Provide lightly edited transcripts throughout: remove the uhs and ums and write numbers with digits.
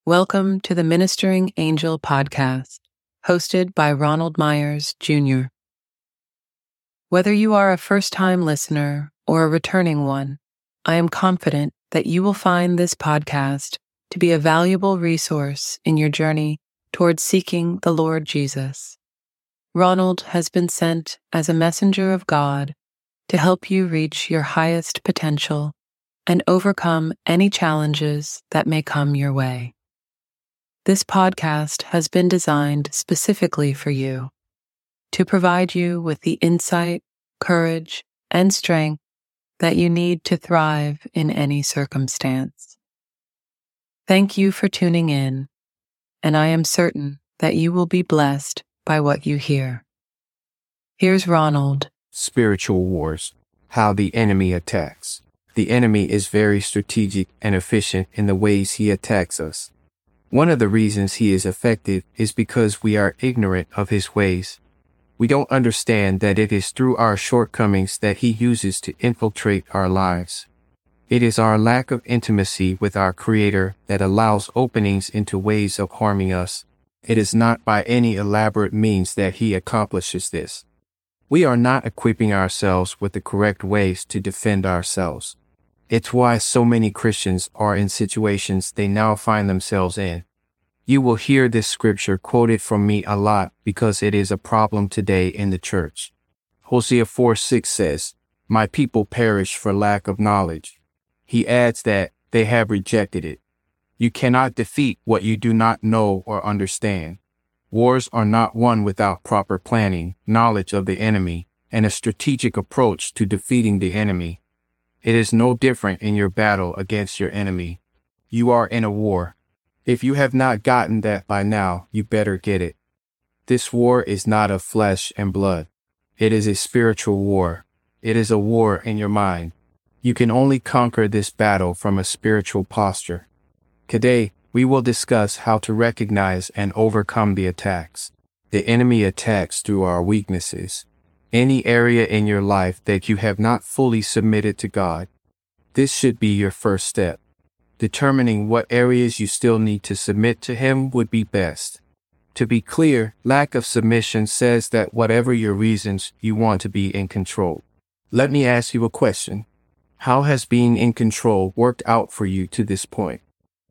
Welcome to the Ministering Angel podcast, hosted by Ronald Myers, Jr. Whether you are a first-time listener or a returning one, I am confident that you will find this podcast to be a valuable resource in your journey towards seeking the Lord Jesus. Ronald has been sent as a messenger of God to help you reach your highest potential and overcome any challenges that may come your way. This podcast has been designed specifically for you to provide you with the insight, courage, and strength that you need to thrive in any circumstance. Thank you for tuning in, and I am certain that you will be blessed by what you hear. Here's Ronald. Spiritual wars. How the enemy attacks. The enemy is very strategic and efficient in the ways he attacks us. One of the reasons he is effective is because we are ignorant of his ways. We don't understand that it is through our shortcomings that he uses to infiltrate our lives. It is our lack of intimacy with our Creator that allows openings into ways of harming us. It is not by any elaborate means that he accomplishes this. We are not equipping ourselves with the correct ways to defend ourselves. It's why so many Christians are in situations they now find themselves in. You will hear this scripture quoted from me a lot because it is a problem today in the church. Hosea 4:6 says, "My people perish for lack of knowledge." He adds that they have rejected it. You cannot defeat what you do not know or understand. Wars are not won without proper planning, knowledge of the enemy, and a strategic approach to defeating the enemy. It is no different in your battle against your enemy. You are in a war. If you have not gotten that by now, you better get it. This war is not of flesh and blood. It is a spiritual war. It is a war in your mind. You can only conquer this battle from a spiritual posture. Today, we will discuss how to recognize and overcome the attacks. The enemy attacks through our weaknesses. Any area in your life that you have not fully submitted to God. This should be your first step. Determining what areas you still need to submit to Him would be best. To be clear, lack of submission says that whatever your reasons, you want to be in control. Let me ask you a question. How has being in control worked out for you to this point?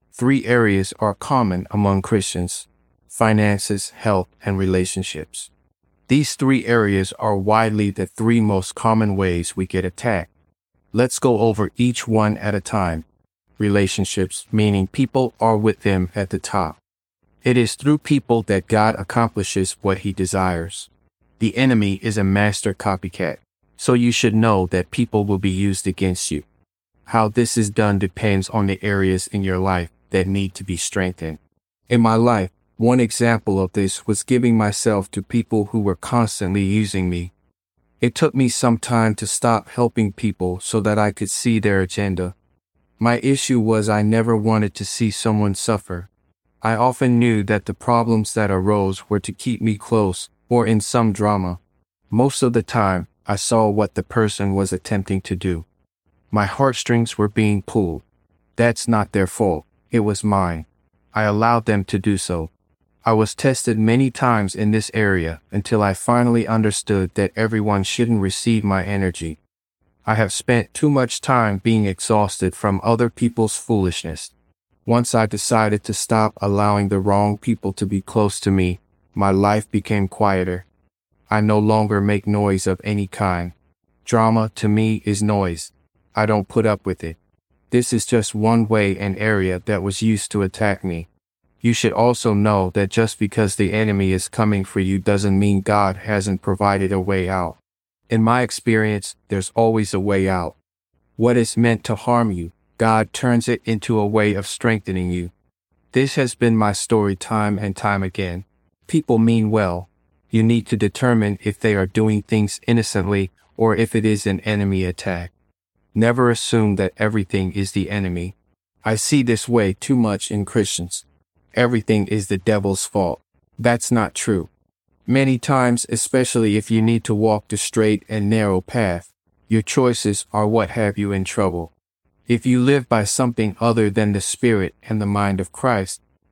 3 areas are common among Christians: finances, health, and relationships. These 3 areas are widely the 3 most common ways we get attacked. Let's go over each one at a time. Relationships, meaning people are with them at the top. It is through people that God accomplishes what He desires. The enemy is a master copycat, so you should know that people will be used against you. How this is done depends on the areas in your life that need to be strengthened. In my life, one example of this was giving myself to people who were constantly using me. It took me some time to stop helping people so that I could see their agenda. My issue was I never wanted to see someone suffer. I often knew that the problems that arose were to keep me close or in some drama. Most of the time, I saw what the person was attempting to do. My heartstrings were being pulled. That's not their fault. It was mine. I allowed them to do so. I was tested many times in this area until I finally understood that everyone shouldn't receive my energy. I have spent too much time being exhausted from other people's foolishness. Once I decided to stop allowing the wrong people to be close to me, my life became quieter. I no longer make noise of any kind. Drama to me is noise. I don't put up with it. This is just one way and area that was used to attack me. You should also know that just because the enemy is coming for you doesn't mean God hasn't provided a way out. In my experience, there's always a way out. What is meant to harm you, God turns it into a way of strengthening you. This has been my story time and time again. People mean well. You need to determine if they are doing things innocently or if it is an enemy attack. Never assume that everything is the enemy. I see this way too much in Christians. Everything is the devil's fault. That's not true. Many times, especially if you need to walk the straight and narrow path, your choices are what have you in trouble. If you live by something other than the Spirit and the mind of Christ,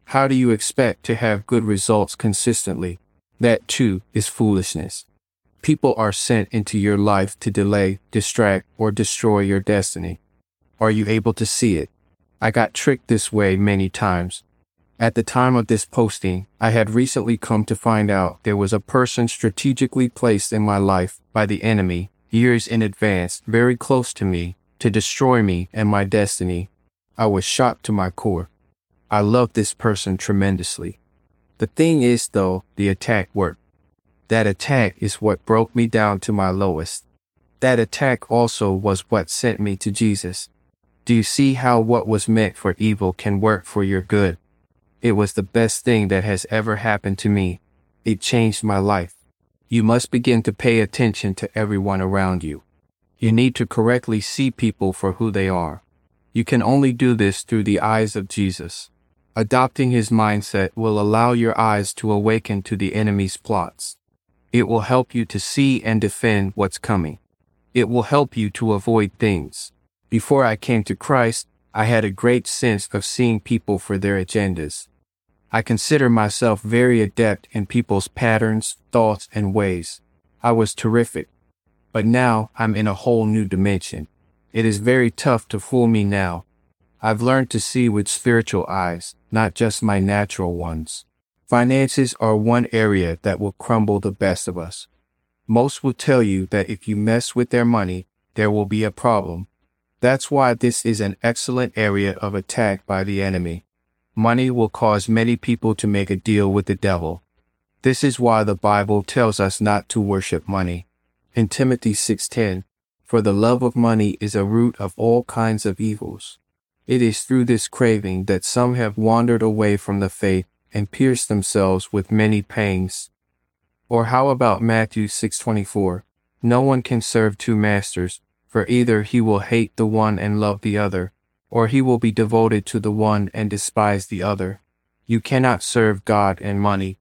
How do you expect to have good results consistently? That too is foolishness. People are sent into your life to delay, distract, or destroy your destiny. Are you able to see it? I got tricked this way many times. At the time of this posting, I had recently come to find out there was a person strategically placed in my life by the enemy, years in advance, very close to me, to destroy me and my destiny. I was shocked to my core. I loved this person tremendously. The thing is, though, the attack worked. That attack is what broke me down to my lowest. That attack also was what sent me to Jesus. Do you see how what was meant for evil can work for your good? It was the best thing that has ever happened to me. It changed my life. You must begin to pay attention to everyone around you. You need to correctly see people for who they are. You can only do this through the eyes of Jesus. Adopting his mindset will allow your eyes to awaken to the enemy's plots. It will help you to see and defend what's coming. It will help you to avoid things. Before I came to Christ, I had a great sense of seeing people for their agendas. I consider myself very adept in people's patterns, thoughts, and ways. I was terrific. But now I'm in a whole new dimension. It is very tough to fool me now. I've learned to see with spiritual eyes, not just my natural ones. Finances are one area that will crumble the best of us. Most will tell you that if you mess with their money, there will be a problem. That's why this is an excellent area of attack by the enemy. Money will cause many people to make a deal with the devil. This is why the Bible tells us not to worship money. In Timothy 6:10, for the love of money is a root of all kinds of evils. It is through this craving that some have wandered away from the faith and pierced themselves with many pangs. Or how about Matthew 6:24? No one can serve two masters, for either he will hate the one and love the other, or he will be devoted to the one and despise the other. You cannot serve God and money.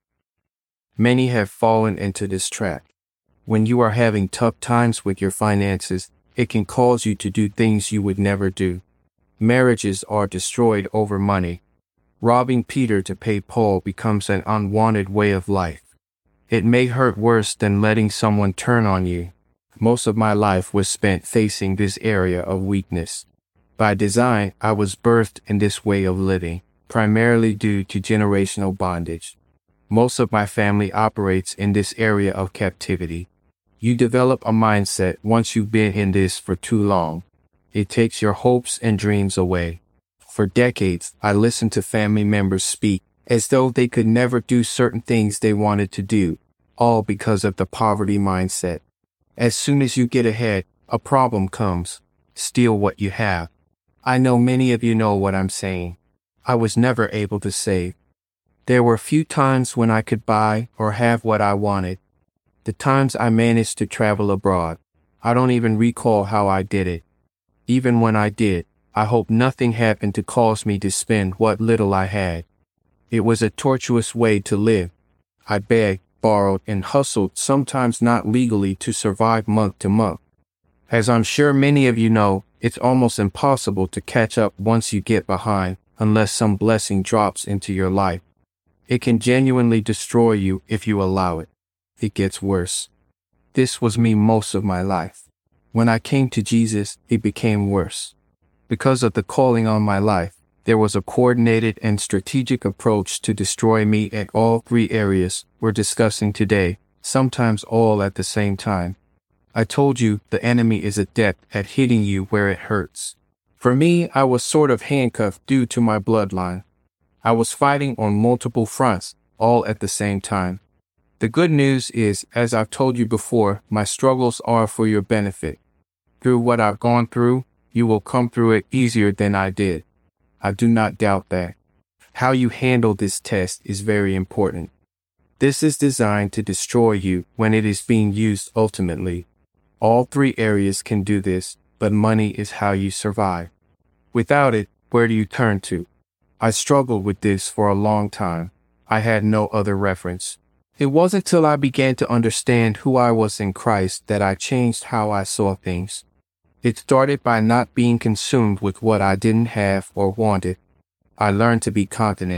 Many have fallen into this trap. When you are having tough times with your finances, it can cause you to do things you would never do. Marriages are destroyed over money. Robbing Peter to pay Paul becomes an unwanted way of life. It may hurt worse than letting someone turn on you. Most of my life was spent facing this area of weakness. By design, I was birthed in this way of living, primarily due to generational bondage. Most of my family operates in this area of captivity. You develop a mindset once you've been in this for too long. It takes your hopes and dreams away. For decades, I listened to family members speak as though they could never do certain things they wanted to do, all because of the poverty mindset. As soon as you get ahead, a problem comes. Steal what you have. I know many of you know what I'm saying. I was never able to save. There were few times when I could buy or have what I wanted. The times I managed to travel abroad, I don't even recall how I did it. Even when I did, I hope nothing happened to cause me to spend what little I had. It was a tortuous way to live. I begged, borrowed, and hustled, sometimes not legally, to survive month to month. As I'm sure many of you know, it's almost impossible to catch up once you get behind, unless some blessing drops into your life. It can genuinely destroy you if you allow it. It gets worse. This was me most of my life. When I came to Jesus, it became worse. Because of the calling on my life, there was a coordinated and strategic approach to destroy me at all three areas we're discussing today, sometimes all at the same time. I told you the enemy is adept at hitting you where it hurts. For me, I was sort of handcuffed due to my bloodline. I was fighting on multiple fronts, all at the same time. The good news is, as I've told you before, my struggles are for your benefit. Through what I've gone through, you will come through it easier than I did. I do not doubt that. How you handle this test is very important. This is designed to destroy you when it is being used ultimately. All three areas can do this, but money is how you survive. Without it, where do you turn to? I struggled with this for a long time. I had no other reference. It wasn't till I began to understand who I was in Christ that I changed how I saw things. It started by not being consumed with what I didn't have or wanted. I learned to be continent.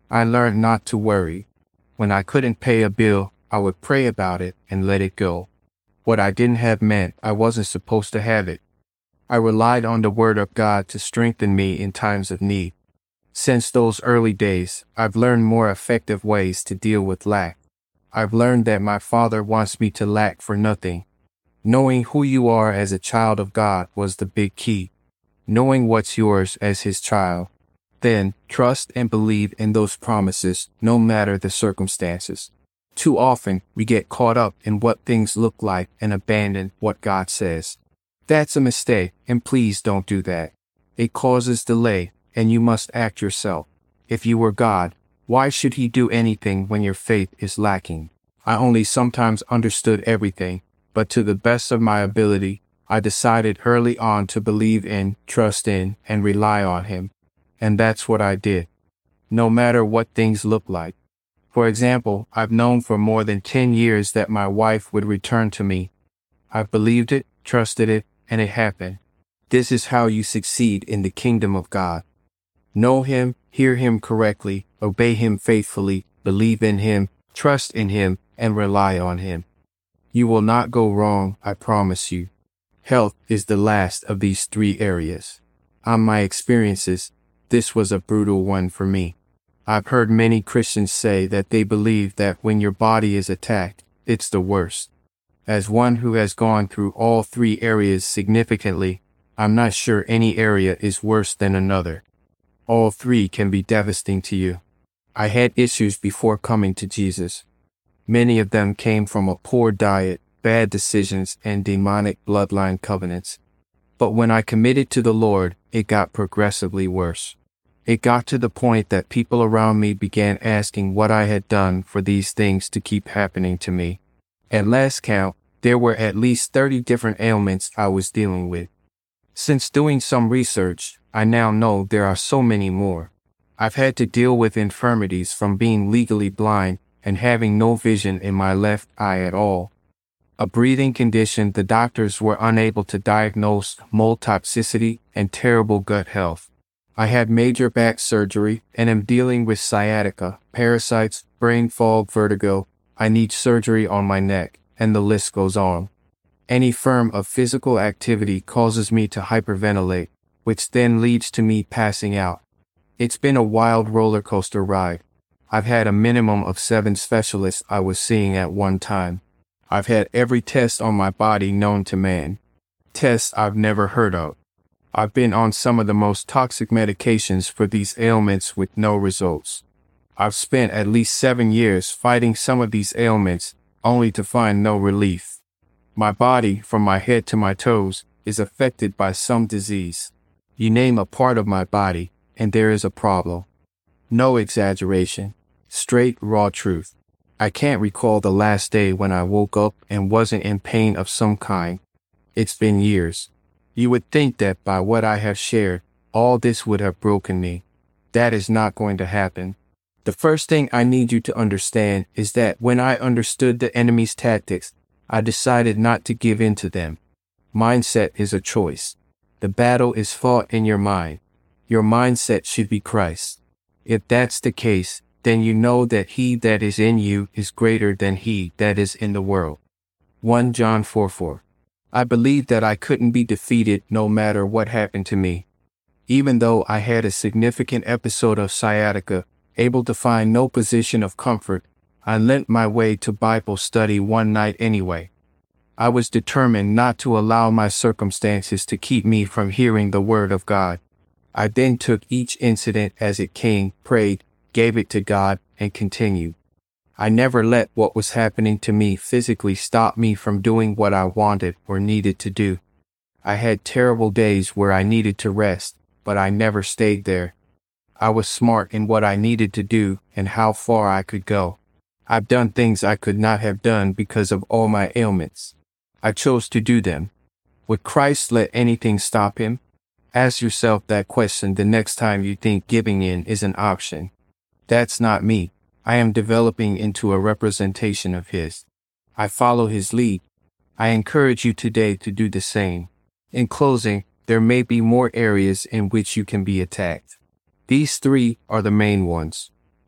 I learned not to worry. When I couldn't pay a bill, I would pray about it and let it go. What I didn't have meant I wasn't supposed to have it. I relied on the Word of God to strengthen me in times of need. Since those early days, I've learned more effective ways to deal with lack. I've learned that my Father wants me to lack for nothing. Knowing who you are as a child of God was the big key. Knowing what's yours as His child. Then, trust and believe in those promises, no matter the circumstances. Too often, we get caught up in what things look like and abandon what God says. That's a mistake, and please don't do that. It causes delay, and you must act yourself. If you were God, why should He do anything when your faith is lacking? I only sometimes understood everything, but to the best of my ability, I decided early on to believe in, trust in, and rely on Him. And that's what I did. No matter what things look like. For example, I've known for more than 10 years that my wife would return to me. I've believed it, trusted it, and it happened. This is how you succeed in the kingdom of God. Know Him, hear Him correctly, obey Him faithfully, believe in Him, trust in Him, and rely on Him. You will not go wrong, I promise you. Health is the last of these three areas. On my experiences, this was a brutal one for me. I've heard many Christians say that they believe that when your body is attacked, it's the worst. As one who has gone through all three areas significantly, I'm not sure any area is worse than another. All three can be devastating to you. I had issues before coming to Jesus. Many of them came from a poor diet, bad decisions, and demonic bloodline covenants. But when I committed to the Lord, it got progressively worse. It got to the point that people around me began asking what I had done for these things to keep happening to me. At last count, there were at least 30 different ailments I was dealing with. Since doing some research, I now know there are so many more. I've had to deal with infirmities from being legally blind and having no vision in my left eye at all. A breathing condition the doctors were unable to diagnose, mold toxicity, and terrible gut health. I had major back surgery and am dealing with sciatica, parasites, brain fog, vertigo. I need surgery on my neck, and the list goes on. Any form of physical activity causes me to hyperventilate, which then leads to me passing out. It's been a wild roller coaster ride. I've had a minimum of 7 specialists I was seeing at one time. I've had every test on my body known to man. Tests I've never heard of. I've been on some of the most toxic medications for these ailments with no results. I've spent at least 7 years fighting some of these ailments, only to find no relief. My body, from my head to my toes, is affected by some disease. You name a part of my body, and there is a problem. No exaggeration. Straight, raw truth. I can't recall the last day when I woke up and wasn't in pain of some kind. It's been years. You would think that by what I have shared, all this would have broken me. That is not going to happen. The first thing I need you to understand is that when I understood the enemy's tactics, I decided not to give in to them. Mindset is a choice. The battle is fought in your mind. Your mindset should be Christ. If that's the case, then you know that He that is in you is greater than he that is in the world. 1 John 4:4. I believed that I couldn't be defeated no matter what happened to me. Even though I had a significant episode of sciatica, able to find no position of comfort, I lent my way to Bible study one night anyway. I was determined not to allow my circumstances to keep me from hearing the Word of God. I then took each incident as it came, prayed, gave it to God, and continued. I never let what was happening to me physically stop me from doing what I wanted or needed to do. I had terrible days where I needed to rest, but I never stayed there. I was smart in what I needed to do and how far I could go. I've done things I could not have done because of all my ailments. I chose to do them. Would Christ let anything stop Him? Ask yourself that question the next time you think giving in is an option. That's not me. I am developing into a representation of His. I follow His lead. I encourage you today to do the same. In closing, there may be more areas in which you can be attacked. These 3 are the main ones.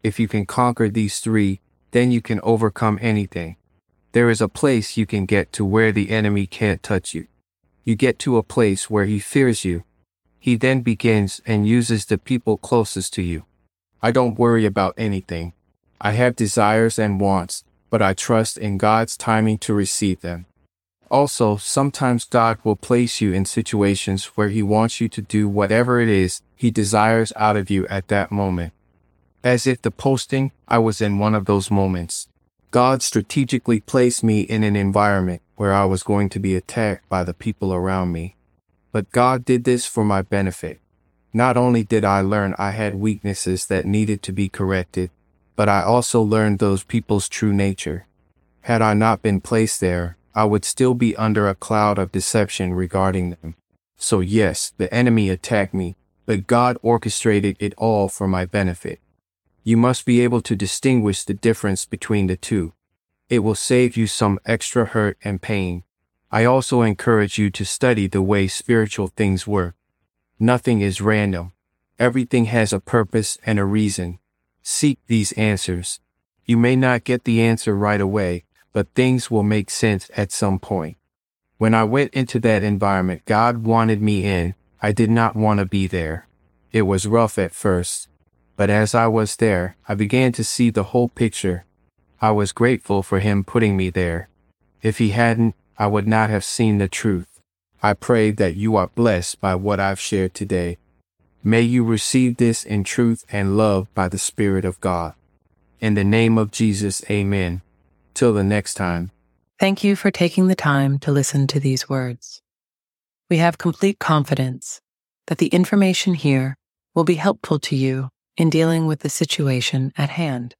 If you can conquer these three, then you can overcome anything. There is a place you can get to where the enemy can't touch you. You get to a place where he fears you. He then begins and uses the people closest to you. I don't worry about anything. I have desires and wants, but I trust in God's timing to receive them. Also, sometimes God will place you in situations where he wants you to do whatever it is he desires out of you at that moment. As if the posting, I was in one of those moments. God strategically placed me in an environment where I was going to be attacked by the people around me. But God did this for my benefit. Not only did I learn I had weaknesses that needed to be corrected, but I also learned those people's true nature. Had I not been placed there, I would still be under a cloud of deception regarding them. So yes, the enemy attacked me, but God orchestrated it all for my benefit. You must be able to distinguish the difference between the two. It will save you some extra hurt and pain. I also encourage you to study the way spiritual things work. Nothing is random. Everything has a purpose and a reason. Seek these answers. You may not get the answer right away, but things will make sense at some point. When I went into that environment God wanted me in, I did not want to be there. It was rough at first, but as I was there, I began to see the whole picture. I was grateful for him putting me there. If he hadn't, I would not have seen the truth. I pray that you are blessed by what I've shared today. May you receive this in truth and love by the Spirit of God. In the name of Jesus, amen. Till the next time. Thank you for taking the time to listen to these words. We have complete confidence that the information here will be helpful to you in dealing with the situation at hand.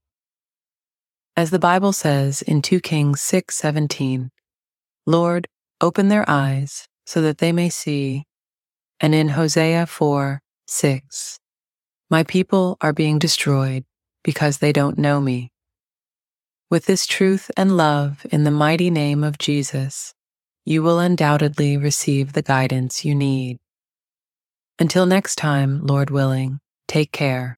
As the Bible says in 2 Kings 6:17, Lord, open their eyes so that they may see, and in Hosea 4:6, my people are being destroyed because they don't know me. With this truth and love in the mighty name of Jesus, you will undoubtedly receive the guidance you need. Until next time, Lord willing, take care.